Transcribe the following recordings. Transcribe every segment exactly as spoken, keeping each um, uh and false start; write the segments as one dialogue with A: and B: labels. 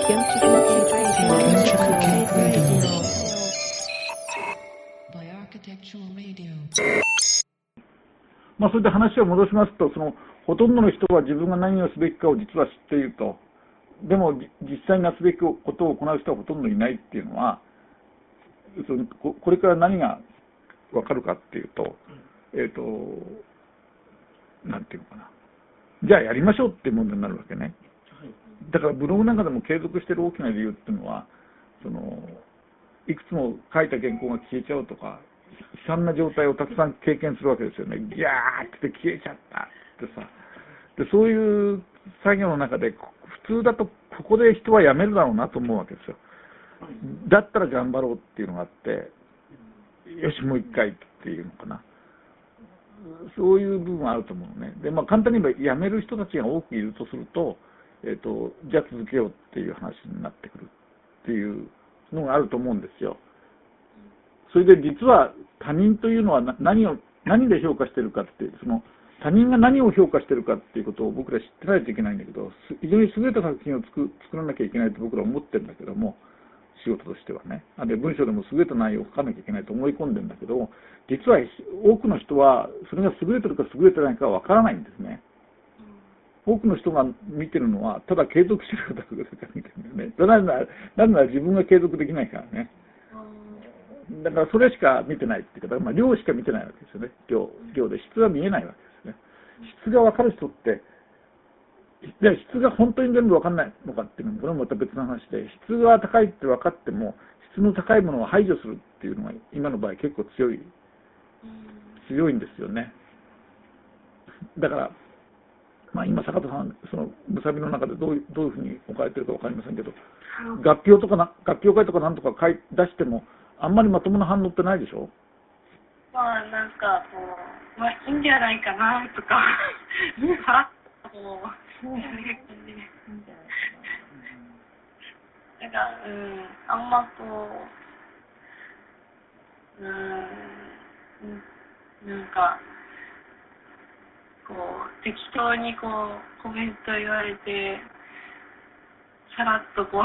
A: まあ、それで話を戻しますと、そのほとんどの人は自分が何をすべきかを実は知っていると。でも実際になすべきことを行う人はほとんどいないっていうのは、そのここれから何が分かるかっていうと、えっと、なんていうのかな。じゃあやりましょうっていう問題になるわけね。だからブログなんかでも継続している大きな理由っていうのは、そのいくつも書いた原稿が消えちゃうとか、悲惨な状態をたくさん経験するわけですよね。ギャーって消えちゃったってさ。で、そういう作業の中で、普通だとここで人は辞めるだろうなと思うわけですよ。だったら頑張ろうっていうのがあって、よし、もう一回っていうのかな。そういう部分はあると思うね。で、まあ簡単に言えば辞める人たちが多くいるとすると、えっと、じゃあ続けようっていう話になってくるっていうのがあると思うんですよ。それで実は他人というのは何を、何で評価してるかって、その他人が何を評価してるかっていうことを僕ら知ってないといけないんだけど、非常に優れた作品を作作らなきゃいけないと僕ら思ってるんだけども、仕事としてはね。あるいは文章でも優れた内容を書かなきゃいけないと思い込んでるんだけど、実は多くの人はそれが優れてるか優れてないかは分からないんですね。多くの人が見てるのは、ただ継続してるかどうか見てるんだよね。なぜなら、なぜなら自分が継続できないからね。だからそれしか見てないっていうか、まあ、量しか見てないわけですよね。量、量で質は見えないわけですね。質が分かる人って、じゃあ質が本当に全部分かんないのかっていうのも、これもまた別の話で、質が高いって分かっても、質の高いものを排除するっていうのが、今の場合結構強い、強いんですよね。だから、まあ今、坂田さん、その、むさびの中でどういう、どういうふうに置かれてるか分かりませんけど、学評とかな、学評会とかなんとか書い出しても、あんまりまともな反応ってないでしょ？
B: まあなんかこう、まあいいんじゃないかなとか、さらっとこう、そういう感じで。なんか、うん、あんまこう、うん、なんか、こう、適当にこう、コメント言われて、さらっとこう、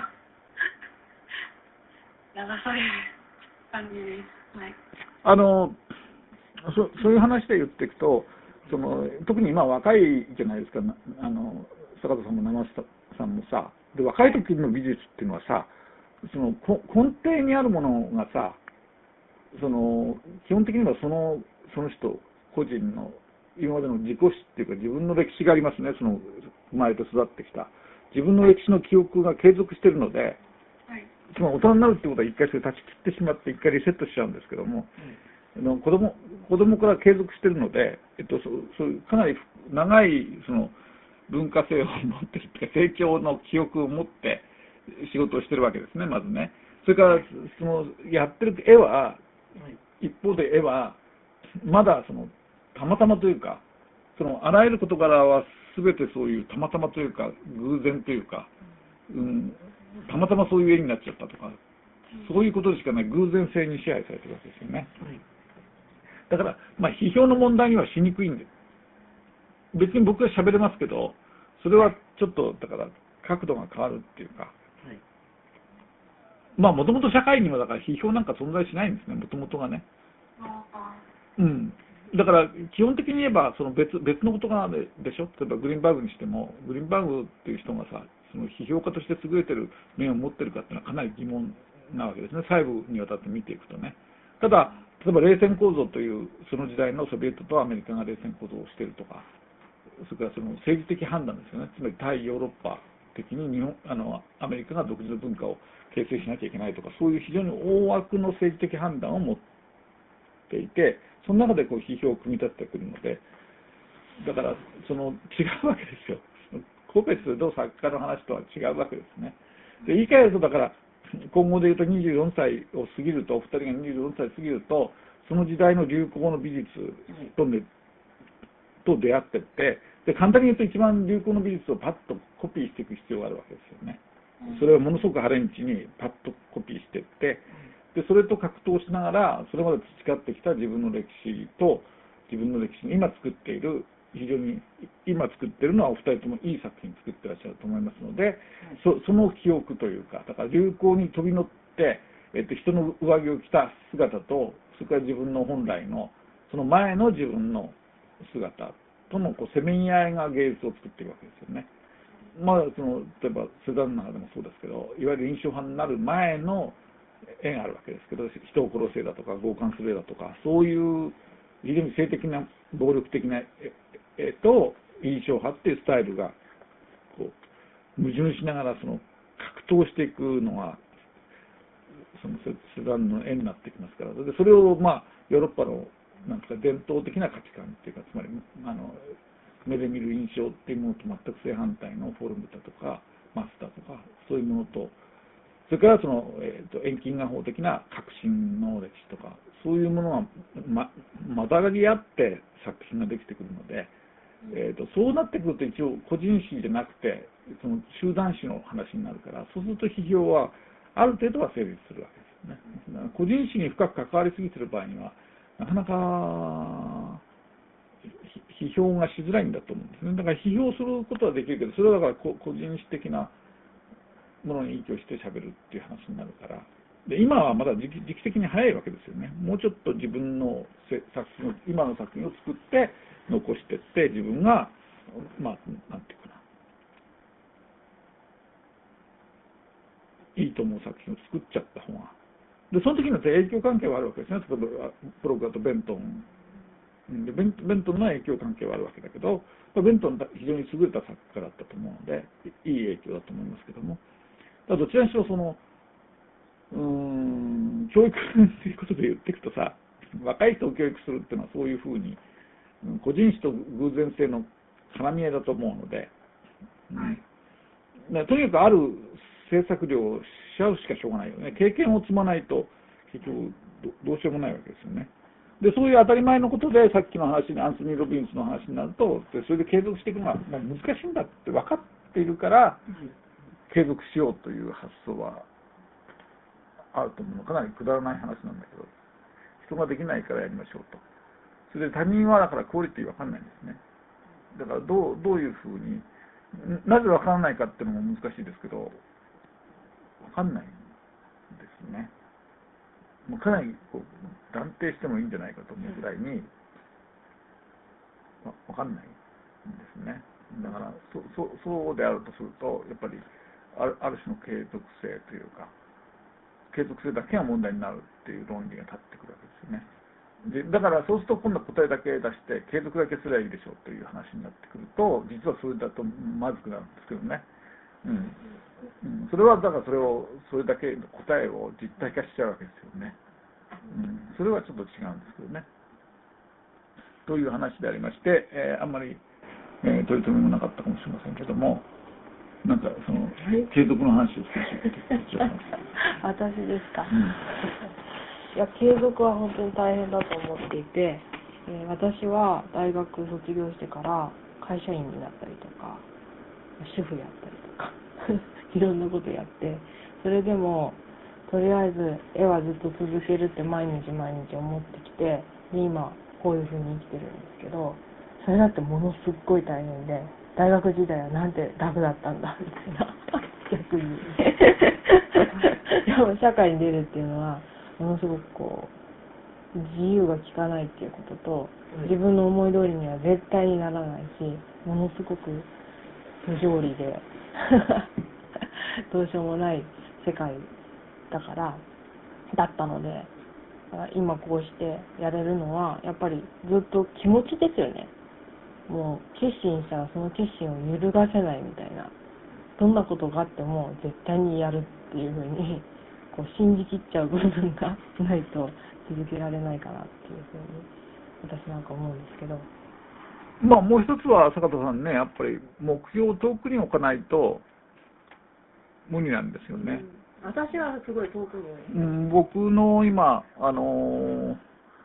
B: 流される感じです。はい。
A: あのそ、そういう話で言っていくと、その特に今若いじゃないですか、あの坂田さんも生瀬さんもさ、で若い時の美術っていうのはさ、その根底にあるものがさ、その基本的にはそのその人個人の今までの自己史っていうか自分の歴史がありますね。その生まれて育ってきた自分の歴史の記憶が継続しているので、
B: はい、
A: つまり大人になるってことは一回それ断ち切ってしまって一回リセットしちゃうんですけども、うん、子供子供から継続しているので、えっと、そそういうかなり長いその文化性を持ってるっていうか成長の記憶を持って仕事をしてるわけですね、まずね。それからそのやってる絵は、一方で絵はまだそのたまたまというか、そのあらゆる事柄は全てそういうたまたまというか偶然というか、うん、たまたまそういう絵になっちゃったとか、そういうことでしかない偶然性に支配されてるわけですよね。だから、まあ、批評の問題にはしにくいんです。別に僕は喋れますけど、それはちょっとだから角度が変わるっていうか、はい、まあもともと社会にはだから批評なんか存在しないんですね、もともとがね。うん。だから基本的に言えばその別別のことがあるでしょ。例えばグリーンバーグにしても、グリーンバーグっていう人がさ、その批評家として優れてる面を持ってるかっていうのはかなり疑問なわけですね。細部にわたって見ていくとね。ただ例えば冷戦構造というその時代のソビエトとアメリカが冷戦構造をしているとか、それからその政治的判断ですよね。つまり対ヨーロッパ的に日本あのアメリカが独自の文化を形成しなきゃいけないとか、そういう非常に大枠の政治的判断を持っていて、その中でこう批評を組み立ててくるので、だからその違うわけですよ。個別の作家の話とは違うわけですね。で言い換えると、だから今後で言うとにじゅうよんさいを過ぎると、お二人がにじゅうよんさい過ぎると、その時代の流行の美術と、ね、と出会っていって、で簡単に言うと一番流行の美術をパッとコピーしていく必要があるわけですよね。それをものすごくハレンチにパッとコピーしていって、でそれと格闘しながら、それまで培ってきた自分の歴史と自分の歴史の今作っている非常に今作ってるのはお二人ともいい作品作ってらっしゃると思いますので、そ, その記憶というか、だから流行に飛び乗って、えっと、人の上着を着た姿と、それから自分の本来のその前の自分の姿とのこうせめぎ合いが芸術を作っているわけですよね。まあ、その例えばセザンヌの中でもそうですけど、いわゆる印象派になる前の絵があるわけですけど、人を殺す絵だとか強姦する絵だとか、そういう非常に性的な暴力的な絵と印象派っていうスタイルがこう矛盾しながらその格闘していくのがそのセザンヌの絵になってきますから、でそれをまあヨーロッパのなんとか伝統的な価値観っていうか、つまりあの目で見る印象っていうものと全く正反対のフォルムだとかマスだとかそういうものと、それからその、えー、と遠近画法的な革新の歴史とかそういうものがままたがり合って作品ができてくるので、えー、とそうなってくると一応個人史じゃなくてその集団史の話になるから、そうすると批評はある程度は成立するわけですよね。個人史に深く関わりすぎてる場合にはなかなか批評がしづらいんだと思うんですね。だから批評することはできるけど、それはだから個人史的なものに依拠してしゃべるっていう話になるから、で今はまだ時期、時期的に早いわけですよね。もうちょっと自分の作品を今の作品を作って残していって自分がまあなんていうかないいと思う作品を作っちゃった方が、でその時に影響関係はあるわけですね。例えばプログラとベントンでベンベントンの影響関係はあるわけだけど、ベントンは非常に優れた作家だったと思うのでいい影響だと思いますけども、どちらにしろそのうーん教育っていうことで言っていくとさ、若い人を教育するっていうのはそういうふうに個人史と偶然性の絡み合いだと思うので、うん、とにかくある制作量をしちゃうしかしょうがないよね。経験を積まないと結局 ど, どうしようもないわけですよね。でそういう当たり前のことでさっきの話にアンソニー・ロビンスの話になると、でそれで継続していくのはもう難しいんだって分かっているから継続しようという発想はあると思うの。かなりくだらない話なんだけど、人ができないからやりましょうと。それで他人はだからクオリティ分かんないんですね。だからどう、どういうふうになぜ分からないかっていうのも難しいですけど、分かんないんですね。もうかなりこう断定してもいいんじゃないかと思うぐらいに、まあ、分かんないんですね。だから そ, そ, そうであるとするとやっぱりあ る, ある種の継続性というか継続性だけが問題になるっていう論理が立ってくるわけですよね。でだからそうすると今度は答えだけ出して継続だけすればいいでしょうという話になってくると、実はそれだとまずくなるんですけどね。うんうん、それはだからそれをそれだけの答えを実体化しちゃうわけですよね。うん、それはちょっと違うんですけどね。という話でありまして、えー、あんまり、えー、取り留めもなかったかもしれませんけども、なんかその継続の話を少し言ってください。
C: 私ですか。
A: うん、
C: いや継続は本当に大変だと思っていて、えー、私は大学卒業してから会社員になったりとか主婦やったりとかいろんなことやって、それでもとりあえず絵はずっと続けるって毎日毎日思ってきて、で今こういうふうに生きてるんですけど、それだってものすっごい大変で、大学時代はなんて楽だったんだみたいな逆にでも社会に出るっていうのはものすごくこう自由が利かないっていうことと、自分の思い通りには絶対にならないし、ものすごく不条理でどうしようもない世界だからだったので、今こうしてやれるのはやっぱりずっと気持ちですよね。もう決心したらその決心を揺るがせないみたいな、どんなことがあっても絶対にやるっていうふうにこう信じきっちゃう部分がないと続けられないかなっていうふうに私なんか思うんですけど、
A: まあもう一つは坂田さんね、やっぱり目標を遠くに置かないと無理なんですよね。
C: うん、私はすごい遠くに、
A: うん、僕の今あのー、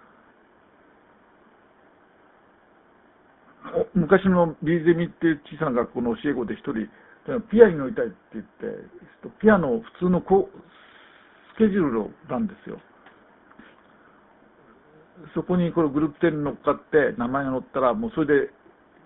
A: 昔のビーゼミっていう小さな学校の教え子で一人ピアに乗りたいって言って、ピアの普通のこうスケジュールなんですよ。そこにこれグループ展に乗っかって名前が載ったらもうそれで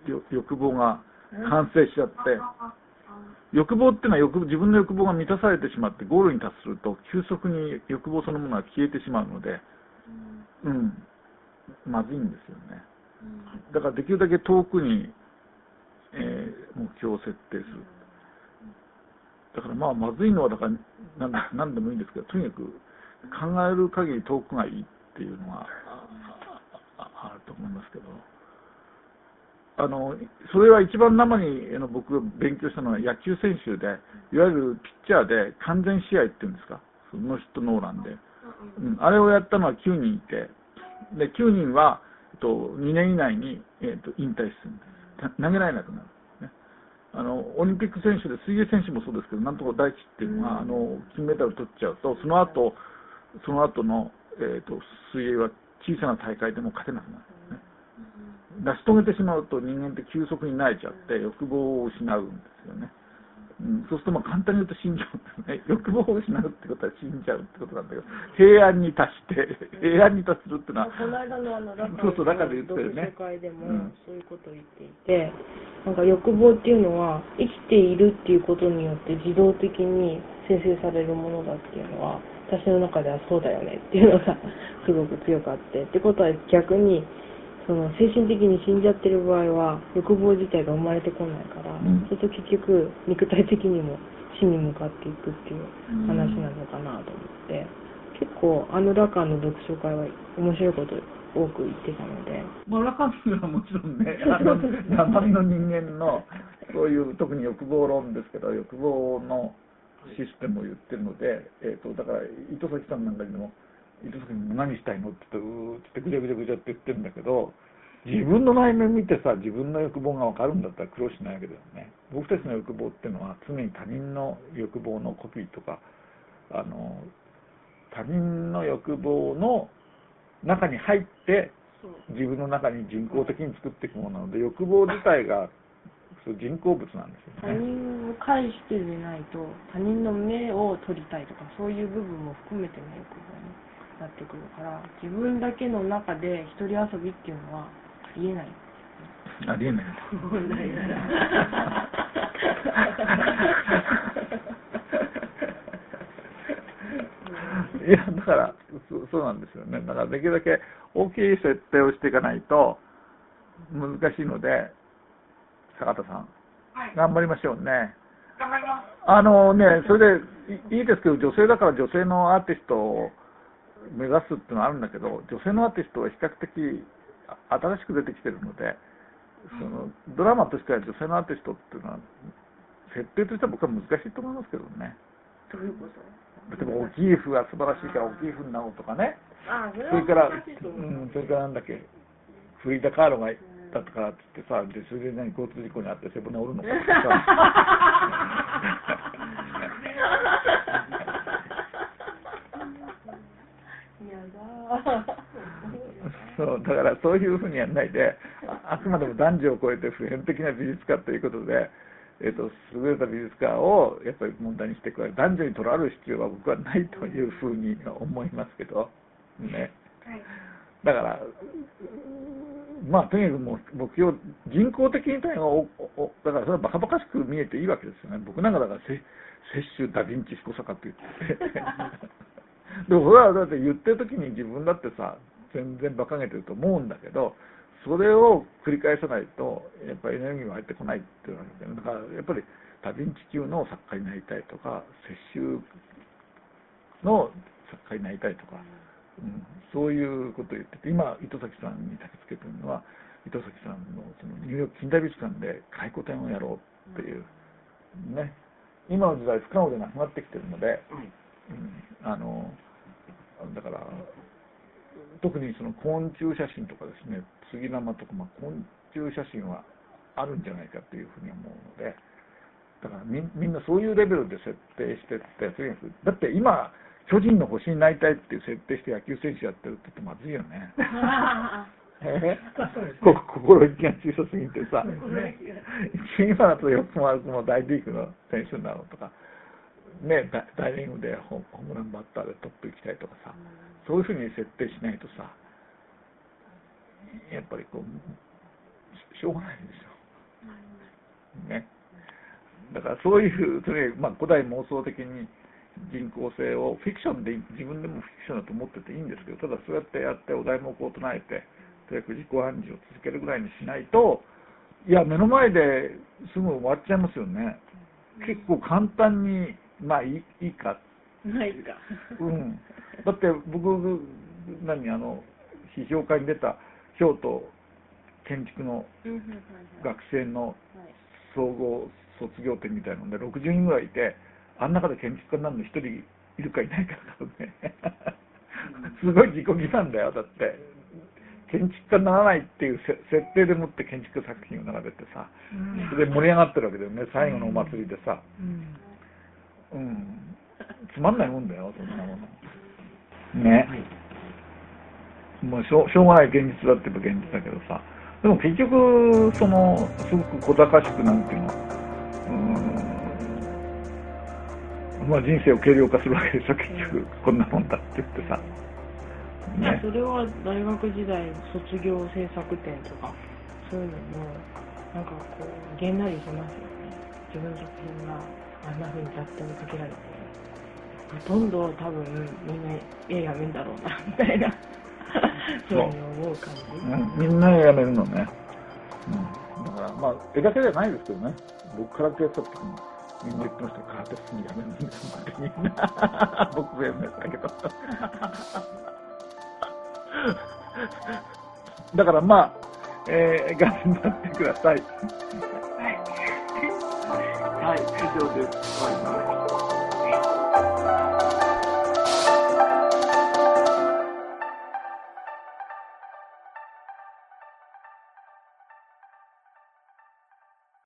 A: よ欲望が完成しちゃって、欲望っていうのは欲自分の欲望が満たされてしまってゴールに達すると急速に欲望そのものが消えてしまうので、うん、まずいんですよね。だからできるだけ遠くに、えー、目標を設定する。だからまあまずいのはだからなんだ何でもいいんですけど、とにかく考える限り遠くがいいっていうのはあると思いますけど、あのそれは一番生にあの僕が勉強したのは野球選手で、いわゆるピッチャーで完全試合っていうんですか、その人ノーランで、うん、あれをやったのはきゅうにんいて、できゅうにんは、えっと、にねん以内に、えっと、引退するんです。投げられなくなる。あのオリンピック選手で水泳選手もそうですけど、なんとか大地っていうのは、あの金メダル取っちゃうと、その後その後の、えー、と水泳は小さな大会でも勝てなくなる、ね、成し遂げてしまうと人間って急速に慣れちゃって欲望を失うんですよね。うん、そうするとまあ簡単に言うと死んじゃうんですね。欲望を失うってことは死んじゃうってことなんだけど、平安に達して平安に達するっていうのは、
C: この間のあの
A: そうそう中で言ってるね。
C: 読書会でもそういうことを言っていて、うん、なんか欲望っていうのは生きているっていうことによって自動的に生成されるものだっていうのは私の中ではそうだよねっていうのがすごく強かって、ってことは逆にその精神的に死んじゃってる場合は欲望自体が生まれてこないから、うん、そうすると結局肉体的にも死に向かっていくっていう話なのかなと思って、うん、結構あのラカンの読書会は面白いこと多く言ってたので、
A: まあ、ラカンはもちろんね、あの生身の人間のそういう特に欲望論ですけど、欲望のシステムを言ってるので、えー、とだから糸崎さんなんかにも糸崎にも何したいのって言ってうーってぐちゃぐちゃぐちゃって言ってるんだけど、自分の内面見てさ、自分の欲望が分かるんだったら苦労しないわけだよね。僕たちの欲望っていうのは常に他人の欲望のコピーとか、あの他人の欲望の中に入って自分の中に人工的に作っていくものなので、欲望自体が人工物なんですよね。
C: 他人を介してでないと他人の目を取りたいとかそういう部分も含めての欲望になってくるから、自分だけの中で一人遊びっていうのはありえないんですよね。
A: ありえない。
C: 問題なら
A: いやだからそそうなんですよね。だからできるだけ大きい設定をしていかないと難しいので、坂田さん、はい、頑張りましょうね。
B: 頑張ります。
A: あのね、それでいいですけど、女性だから女性のアーティストを目指すっていうのはあるんだけど、女性のアーティストは比較的新しく出てきてるので、そのドラマとしては女性のアーティストっていうのは設定としては僕は難しいと思いますけどね。
C: どういうこと？
A: 例えばオキーフが素晴らしいからオキーフになろうとかね。
C: ああ、それ
A: それから、うん、それからなんだっけ、フリーダ・カーロがだったからって言ってさ、でそれで何交通事故にあって背骨折るのかってさそうだからそういうふうにやらないで、 あ, あくまでも男女を超えて普遍的な美術家ということで、えー、と優れた美術家をやっぱり問題にしていく、男女にとらわる必要は僕はないというふうに思いますけどね。だからまあとにかくもう目標、人工的にとにかくだからそれはバカバカしく見えていいわけですよね。僕なんかだから摂取ダヴィンチ彦坂って言ってでもそれはだって言ってる時に自分だってさ全然馬鹿げてると思うんだけど、それを繰り返さないとやっぱりエネルギーは入ってこないっていうわけで、だからやっぱりダヴィンチ級の作家になりたいとか、摂取の作家になりたいとか、うん、そういうことを言ってて、今糸崎さんに焚きつけてるのは、糸崎さんのそのニューヨーク近代美術館で回顧展をやろうっていう、ね、今の時代不可能でなくなってきてるので、うん、あのだから特にその昆虫写真とかですね、杉玉とか、まあ、昆虫写真はあるんじゃないかというふうに思うので、だから み, みんなそういうレベルで設定してって、とにかくだって今巨人の星になりたいっていう設定して野球選手やってるって言ってまずいよね。えこ心意気が小さすぎてさ、今だとよくも悪くも大リーグの選手になろうとか、ね、大リーグでホームランバッターでトップ行きたいとかさ、そういうふうに設定しないとさ、やっぱりこうしょうがないでしょ。 ね。だからそういう、それ、まあ、古代妄想的に人工性をフィクションで、自分でもフィクションだと思ってていいんですけど、ただそうやってやってお題目をこう唱えて、とにかく自己暗示を続けるぐらいにしないと、いや、目の前ですぐ終わっちゃいますよね。結構簡単に、まあいい、いいか。
B: ないですか。
A: うん。だって僕、何、あの、批評家に出た京都建築の学生の総合卒業展みたいなのでろくじゅうにんぐらいいて、あん中で建築家になるのひとりいるかいないかだからね。すごい自己欺瞞だよ、だって。建築家にならないっていう設定でもって建築作品を並べてさ、それで盛り上がってるわけだよね、最後のお祭りでさ。うん。うん、つまんないもんだよ、そんなもの。ね。もうしょう、しょうがない現実だって言えば現実だけどさ。でも結局、その、すごく小賢しくなんていうの、うん、まあ人生を軽量化するわけでしょ、結局、こんなもんだって言ってさ。
C: ね、それは大学時代卒業制作展とかそういうのもなんかこうげんなりしますよね。自分の作品があんな風に雑踏にかけられてほとんど多分みんな映画見るんだろうなみたいなそういうふうに思う感じ、
A: うん、みんなやめるのね、うん、だからまあ絵だけじゃないですけどね、僕空手やった時にみんな言ってましたよ、空手すぐやめるんですってみんな僕もやめたけどだからまあ、えー、頑張ってください。はい、以上です。